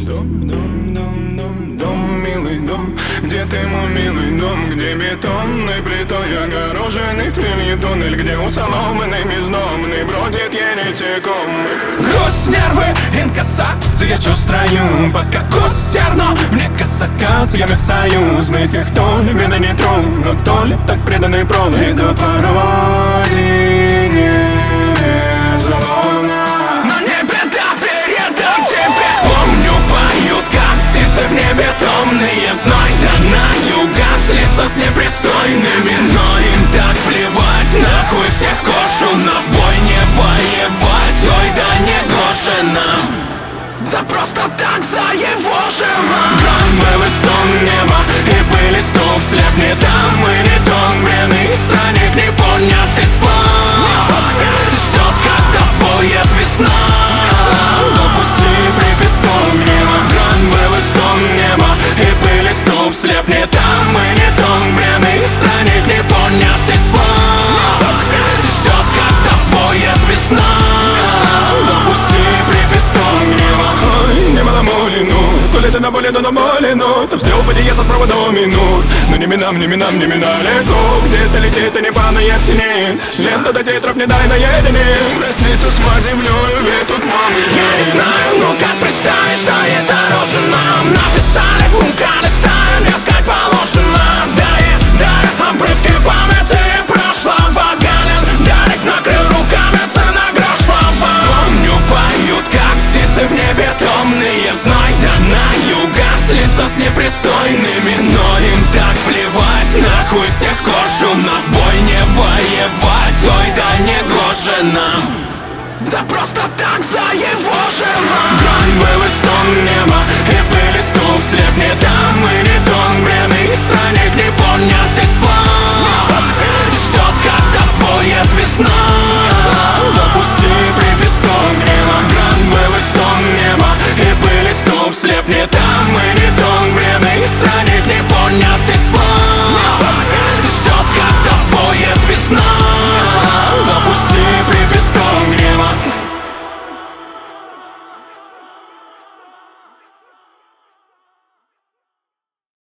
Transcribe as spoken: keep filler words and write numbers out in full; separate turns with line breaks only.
Дом, дом, дом, дом, дом, милый дом. Где ты, мой милый дом? Где бетонной плитой огороженный тоннель, где у соломенной бездомный бродит еретиком. Грусть, нервы, инкассация чувствую, пока костерно мне косакациями в союзных. Их то ли беда не трудно, но то ли так преданный пром идут по родине зона. Но не беда, передам тебе. Помню, поют, как птицы в небе томные. Зной да на юга слиться с непристойными, но им так плевать. Нахуй всех кошунов, бой не воевать. Ой, да не гоже нам за просто так, за его же грань был и стон неба, и были столб слепнет. Там и не тон бренный странник, непонятый слав ждет, когда взвоет весна. Запусти приписной гнева. Грань был и стон неба, и были столб слепнет. Там и не тон бренный странник, непонятый слав ждет, когда взвоет весна. Запусти приписной гнева. Ой, не маломолину, то ли ты на воле, то на воле, но там сделал фадиеса справа до минут. Но не минам, не минам, не миналеку. Где-то летит и не падает тенит. Лента до титров не дай наедине. Проститься с землей, ведь тут мамы.
Я не знаю, ну как представить, что есть дороже нам. Написали пункта листаем, искать положено. Да и да, обрывки памяти прошлого гален. Дарик накрыл руками, цена грош слова.
Помню, поют, как птицы в небе томные. Знай, да на юга слиться с непристойными, но им так плевать. Нахуй всех коршунов, бой не воевать. Ой, да не гоже нам
за просто так, за его же
грань был и стон неба, и пыли столб слепнет. Там и не тон бренный странник, непонятый слав ждет, когда взвоет весна. Запусти приписной гнева. Грань был и стон неба, и пыли столб слепнет.